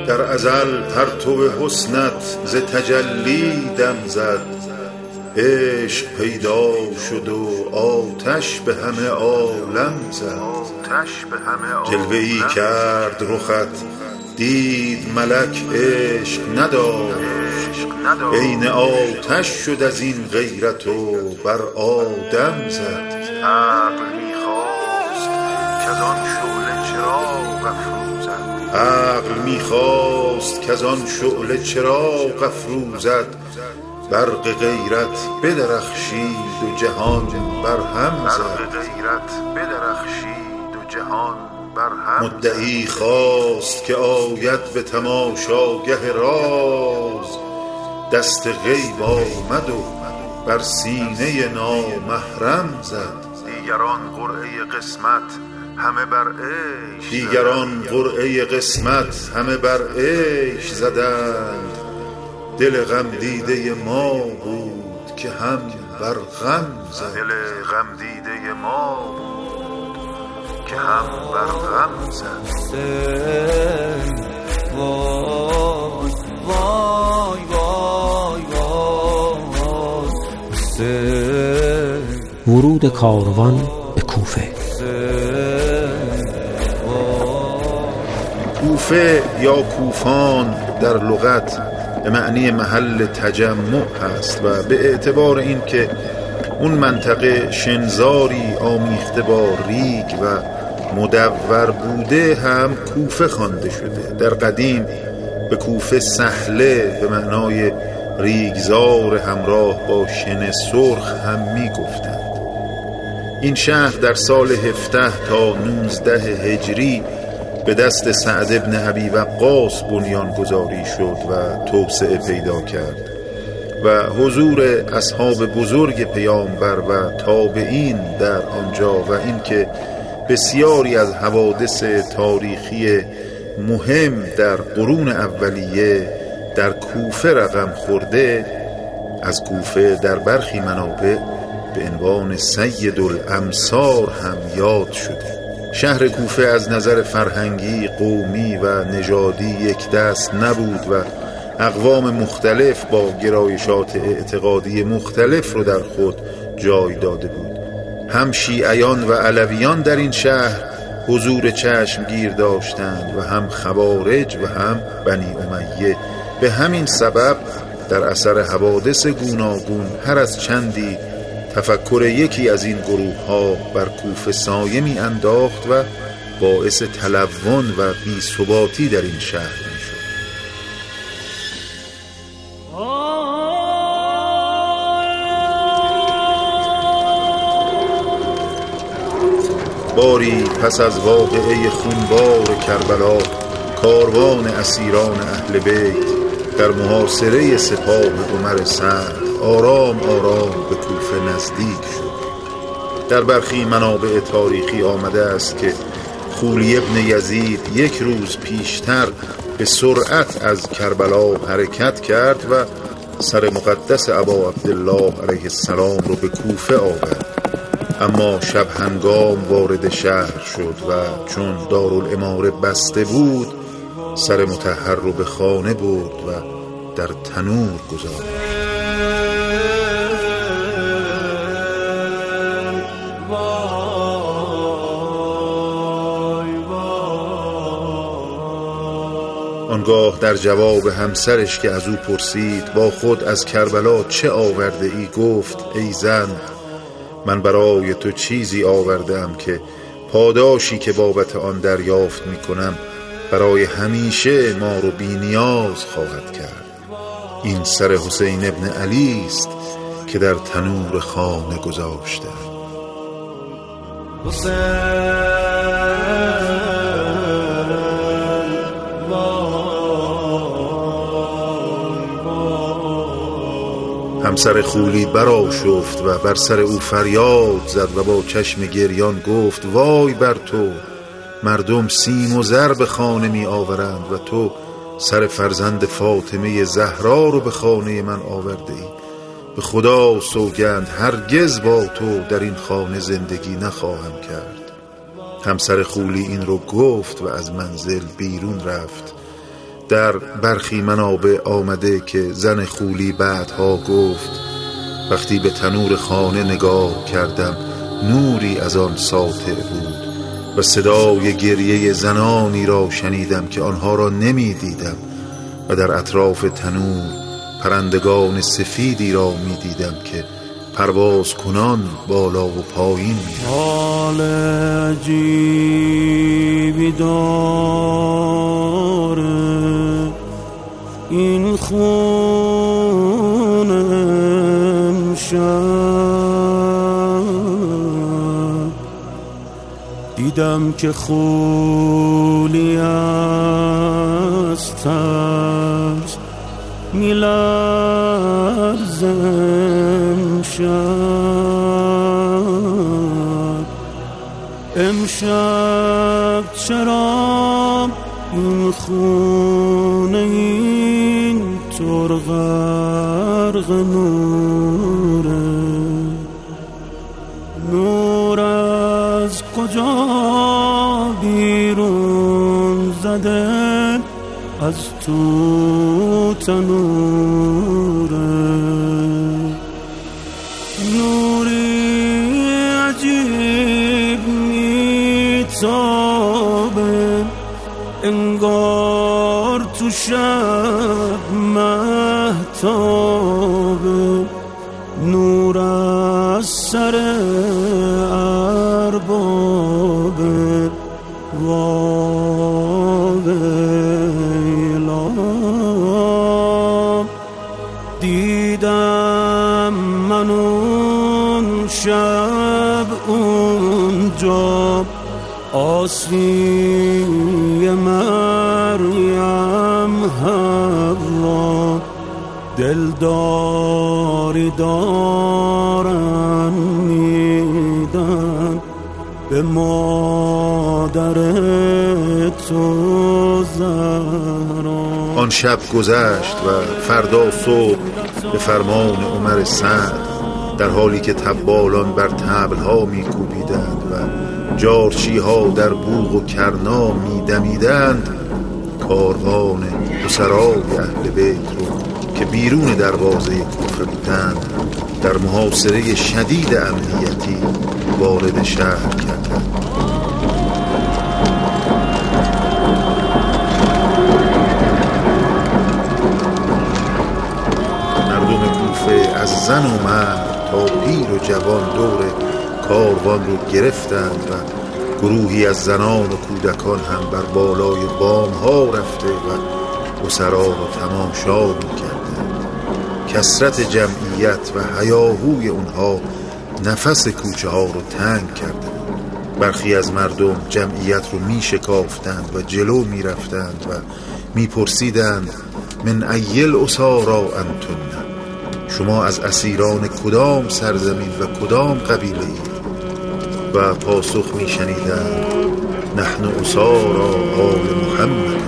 در ازل پرتو حسنت ز تجلی دم زد، عشق پیدا شد و آتش به همه عالم زد. جلوه‌ای کرد رخت دید ملک عشق نداشت، عین آتش شد از این غیرت و بر آدم زد. عقل می‌خواست کز آن شعله چراغ افروزد، برق غیرت بدرخشید و جهان برهم زد. مدعی خواست که آید به تماشاگه راز، دست غیب آمد و بر سینه نامحرم زد. دیگران قرعه قسمت همه بر عیش زدند، دل غم دیده ما بود که هم بر غم زد. وای وای وای وای. ورود کاروان به کوفه. کوفه یا کوفان در لغت به معنی محل تجمع است و به اعتبار این که اون منطقه شنزاری آمیخته با ریگ و مدور بوده هم کوفه خوانده شده. در قدیم به کوفه سهله به معنای ریگزار همراه با شن سرخ هم می گفتند. این شهر در سال 17 تا 19 هجری به دست سعد ابن ابی وقاص بنیان گذاری شد و توسعه پیدا کرد و حضور اصحاب بزرگ پیامبر و تابعین در آنجا و اینکه بسیاری از حوادث تاریخی مهم در قرون اولیه در کوفه رقم خورده، از کوفه در برخی منابع به عنوان سید الامصار هم یاد شده. شهر کوفه از نظر فرهنگی، قومی و نژادی یک دست نبود و اقوام مختلف با گرایشات اعتقادی مختلف رو در خود جای داده بود. هم شیعیان و علویان در این شهر حضور چشمگیر داشتند و هم خوارج و هم بنی امیه. به همین سبب در اثر حوادث گوناگون هر از چندی تفکر یکی از این گروه ها بر کوفه سایه می انداخت و باعث تلون و بی‌ثباتی در این شهر می شد. باری پس از واقعه خونبار کربلا، کاروان اسیران اهل بیت در محاصره سپاه عمر سعد آرام آرام به کوفه نزدیک شد. در برخی منابع تاریخی آمده است که خولی ابن یزید یک روز پیشتر به سرعت از کربلا حرکت کرد و سر مقدس ابا عبدالله علیه السلام رو به کوفه آورد، اما شب هنگام وارد شهر شد و چون دارالاماره بسته بود سر مطهر رو به خانه برد و در تنور گذاشت. آنگاه در جواب همسرش که از او پرسید با خود از کربلا چه آورده ای، گفت ای زن، من برای تو چیزی آوردم که پاداشی که بابت آن دریافت می کنم برای همیشه ما رو بی نیاز خواهد کرد. این سر حسین ابن علی است که در تنور خانه گذاشته. همسر خولی برآشفت و بر سر او فریاد زد و با چشم گریان گفت وای بر تو، مردم سیم و زر به خانه می آورند و تو سر فرزند فاطمه زهرا رو به خانه من آورده ای. به خدا سوگند هرگز با تو در این خانه زندگی نخواهم کرد. همسر خولی این رو گفت و از منزل بیرون رفت. در برخی منابع آمده که زن خولی بعدها گفت وقتی به تنور خانه نگاه کردم نوری از آن ساطع بود و صدای گریه زنانی را شنیدم که آنها را نمی دیدم و در اطراف تنور پرندگان سفیدی را می دیدم که پرواز کنان بالا و پایین می رفتند. حال عجیبی داره این خون امشب، دیدم که خولی از ترس میلرزه امشب چرا این خونه این طور غرق نور از کجا بیرون زده از تو تنوره نوری عجیب میتابه انگار تو شب مهتابه نور از سر اربابه دیدم من اون شب اونجا آسیه مریم حوا دلداری دارن میدن به مادر تو زهرا. آن شب گذشت و فردا صبح به فرمان عمر سعد در حالی که تبالان بر طبل‌ها می‌کوبیدند و جارچی‌ها در بوق و کرنا می‌دمیدند کاروان اسرای اهل بیت رو که بیرون دروازه کوفه بودند در محاصره شدید امنیتی وارد شهر کردند. از زن و مرد تا پیر و جوان دور کاروان رو گرفتند و گروهی از زنان و کودکان هم بر بالای بام ها رفته و اسرا رو تماشا می‌کردند. کثرت جمعیت و هیاهوی اونها نفس کوچه ها رو تنگ کرده. برخی از مردم جمعیت رو می‌شکافتند و جلو می‌رفتند و می‌پرسیدند من ایل اسارا انتن، شما از اسیران کدام سرزمین و کدام قبیله اید؟ و پاسخ می شنیدند نحن اسارا آل محمد.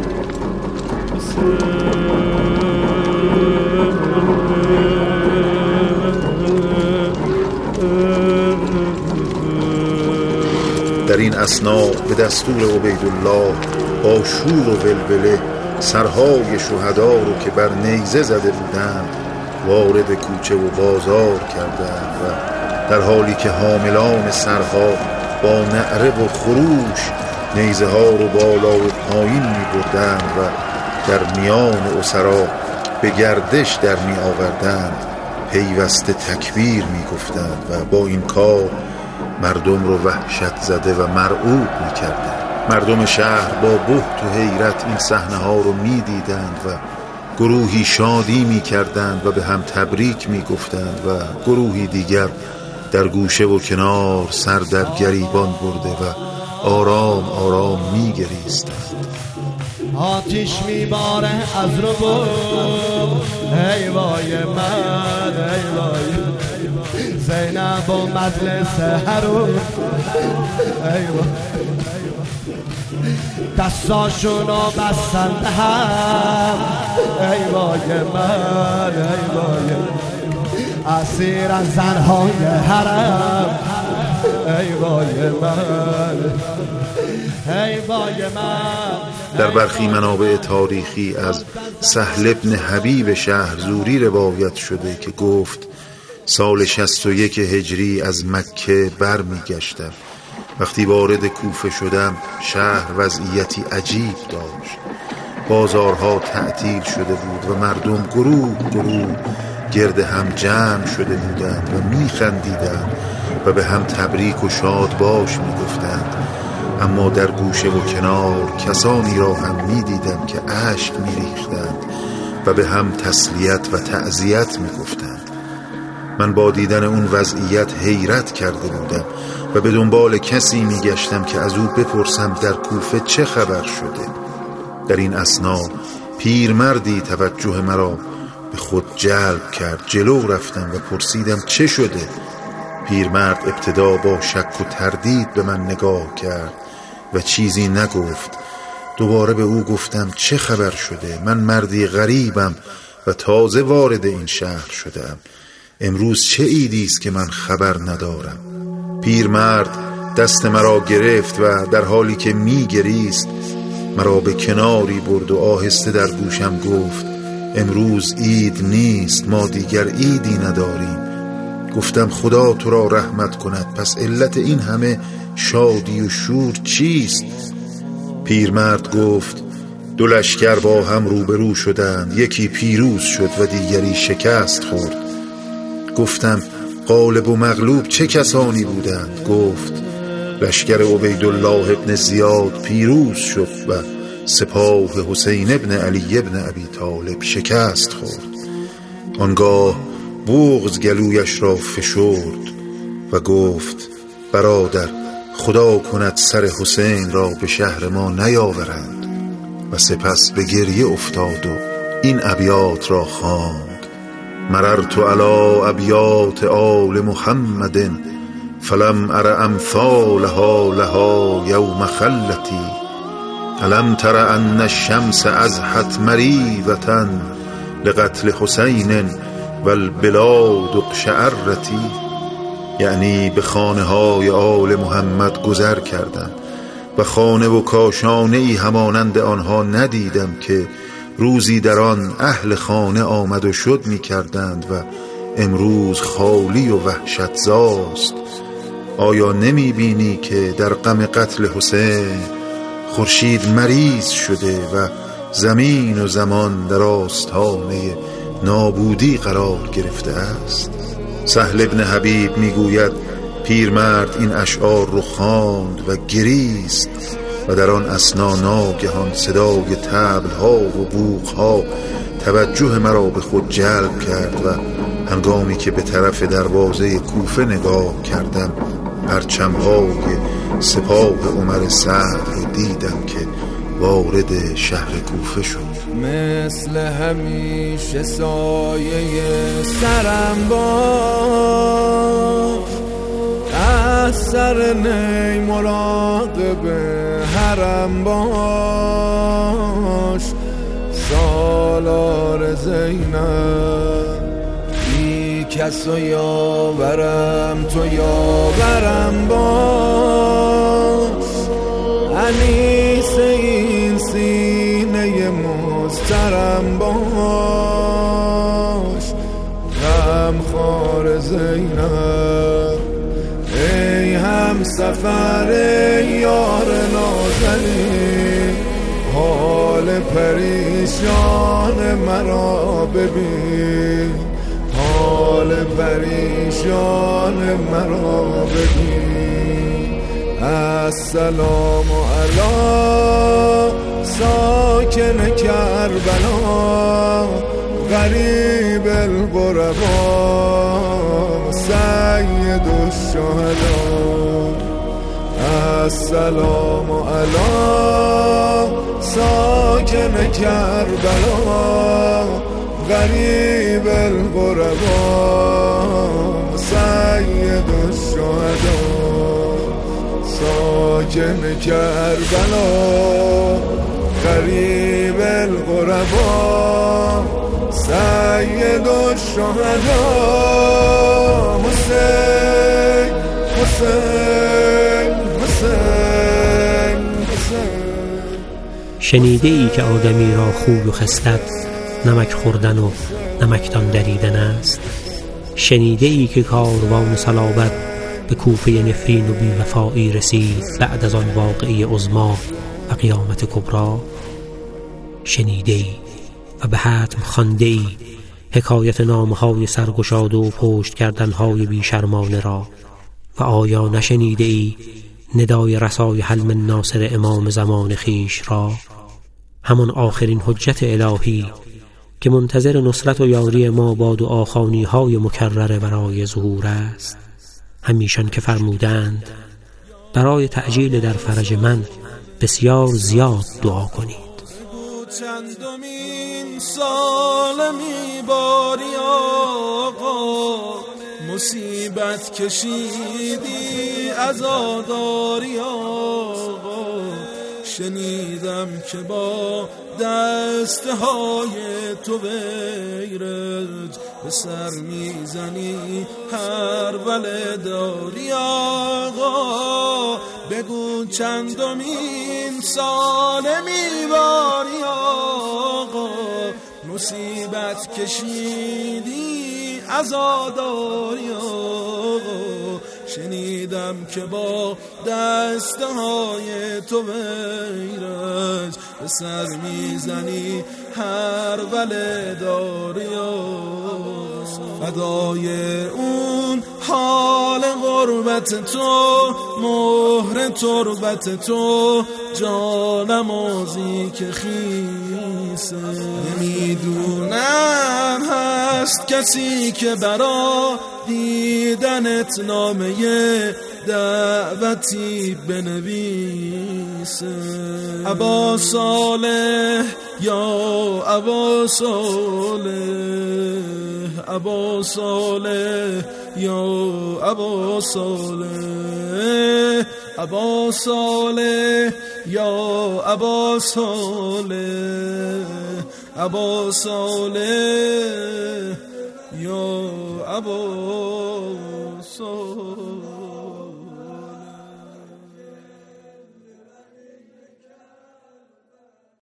در این اثنا به دستور عبیدالله با شور و ولوله سرهای شهدا رو که بر نیزه زده بودند وارد کوچه و بازار کردند و در حالی که حاملان سرها با نعره و خروش نیزه ها رو بالا و پایین می بردند و در میان اسرا به گردش در می آوردند پیوسته تکبیر می گفتند و با این کار مردم رو وحشت زده و مرعوب می کردند. مردم شهر با بهت و حیرت این صحنه ها رو می دیدند و گروهی شادی می کردند و به هم تبریک می گفتند و گروهی دیگر در گوشه و کنار سر در گریبان برده و آرام آرام می گریستند. آتیش می باره از رو بود ای وای من ای وای زینب و مجلس هرون ای وای دستاشونو بستند هم ای وای من ای وای اسیر از زنهای حرم ای وای من، ای وای من. در برخی منابع تاریخی از سهل بن حبیب شهرزوری روایت شده که گفت سال 61 هجری از مکه برمی گشتم. وقتی وارد کوفه شدم شهر وضعیتی عجیب داشت. بازارها تعطیل شده بود و مردم گروه گرد هم جمع شده بودند و میخندیدند و به هم تبریک و شاد باش میگفتند. اما در گوشه و کنار کسانی را هم میدیدم که اشک میریختند و به هم تسلیت و تعزیت میگفتند. من با دیدن اون وضعیت حیرت کرده بودم و به دنبال کسی میگشتم که از او بپرسم در کوفه چه خبر شده. در این اثنا پیرمردی توجه مرا به خود جلب کرد. جلو رفتم و پرسیدم چه شده. پیرمرد ابتدا با شک و تردید به من نگاه کرد و چیزی نگفت. دوباره به او گفتم چه خبر شده؟ من مردی غریبم و تازه وارد این شهر شدم. امروز چه عیدی است که من خبر ندارم؟ پیرمرد دست مرا گرفت و در حالی که میگریست مرا به کناری برد و آهسته در گوشم گفت امروز عید نیست، ما دیگر عیدی نداریم. گفتم خدا تو را رحمت کند، پس علت این همه شادی و شور چیست؟ پیرمرد گفت دو لشکر با هم روبرو شدند، یکی پیروز شد و دیگری شکست خورد. گفتم غالب و مغلوب چه کسانی بودند؟ گفت لشکر عبیدالله ابن زیاد پیروز شد و سپاه حسین ابن علی ابن ابی طالب شکست خورد. آنگاه بغض گلویش را فشرد و گفت برادر خدا کند سر حسین را به شهر ما نیاورند. و سپس به گریه افتاد و این ابیات را خواند: مررت علی ابیات آل محمد فلم ار امثالها لها یوم خلتی الم تر ان الشمس ازحت مریوة لقتل حسین والبلاد اقشعرتی. یعنی به خانه های آل محمد گذر کردم و خانه و کاشانه ای همانند آنها ندیدم که روزی در آن اهل خانه آمد و شد می کردند و امروز خالی و وحشتزاست. آیا نمی بینی که در غم قتل حسین خورشید مریض شده و زمین و زمان در آستانه نابودی قرار گرفته است؟ سهل ابن حبیب میگوید پیرمرد این اشعار رو خواند و گریست و در آن اثنا ناگهان صدای طبل‌ها و بوق‌ها توجه مرا به خود جلب کرد و هنگامی که به طرف دروازه کوفه نگاه کردم پرچم‌های سپاه عمر سعد رو دیدم که وارد شهر کوفه شد. مثل همیشه سایه سرم باش، از سر نی مراقب حرم باش. سالار زینب بی کس و یاورم تو یاورم باش. انیس این سینه مضطرم باش. غمخوار زینب ای هم سفر یار نازنین، حال پریشان مرا ببین، حال پریشان مرا ببین. السلام علی ساکن کربلا غریب الغربا سید الشهدا. السلام علی ساکن کربلا غریب الغربا سید الشهدا. ساکن کربلا غریب الغربا سید الشهدا. حسین حسین حسین حسین. شنیده ای که آدمی را خوی و خصلت نمک خوردن و نمکدان دریدن است؟ شنیده ای که کاروان صلابت به کوفه نفرین و بی‌وفایی رسید بعد از آن واقعه عظمی و قیامت کبری؟ شنیده ای و به حتم خوانده ای حکایت نامه‌های سرگشاده و پشت کردن‌های بیشرمانه را؟ و آیا نشنیده ای ندای رسای حل من ناصر امام زمان خیش را، همان آخرین حجت الهی که منتظر نصرت و یاری ما با دعاخوانی‌های مکرر برای ظهور است؟ همیشان که فرمودند برای تعجیل در فرج من بسیار زیاد دعا کنید. چندمین سال میباری آقا، مصیبت کشیدی عزاداری آقا. شنیدم که با دستهای تو ویرج به سر میزنی هر ولداری آقا. بگو چندمین سال میباری آقا، مصیبت کشیدی عزاداری آقا. شنیدم که با دستهای تو ویرج به سر میزنی هر ولداری آقا. فدای اون حال غربت تو، مهر تربت تو، جانمازی که خیسه. نمیدونم هست کسی که برا دیدنت نامه دعوتی بنویسه. ابا صالح یا ابا صالح، ابا صالح یا ابا صالح، ابا صالح یا ابا صالح، ابا صالح یا ابا صالح.